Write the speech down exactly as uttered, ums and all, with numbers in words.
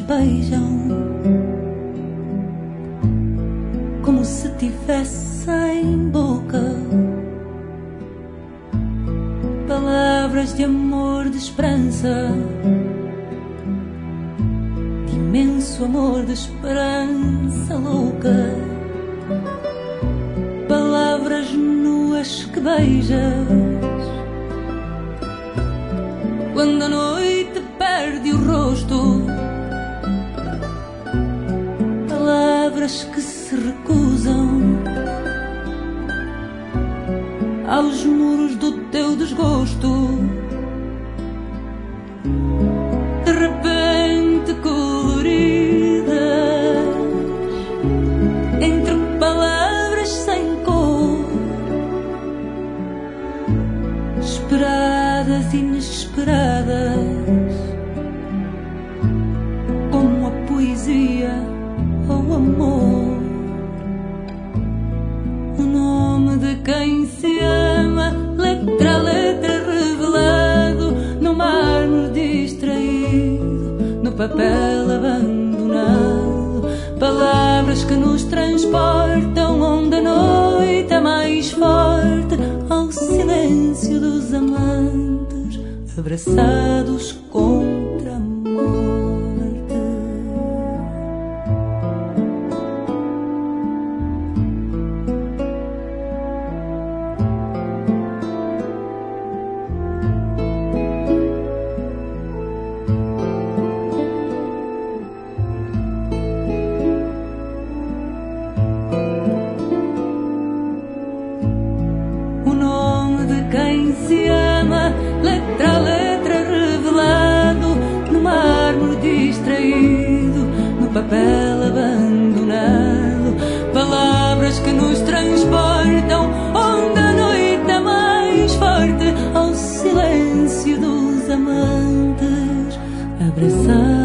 beijam como se tivessem boca, palavras de amor, de esperança, de imenso amor, de esperança louca, palavras nuas que beijas quando a noite perde o rosto, palavras que se recusam aos muros do teu desgosto, de repente coloridas entre palavras sem cor, esperadas, inesperadas, como a poesia ou o amor. O nome de quem se ama, letra a letra revelado, no mármore distraído, no papel abandonado, palavras que nos transportam onde a noite é mais forte, ao silêncio dos amantes abraçados contra a morte. O nome de quem se ama, letra a letra revelado, no mármore distraído, no papel abandonado, palavras que nos transportam onde a noite é mais forte, ao silêncio dos amantes abraçados.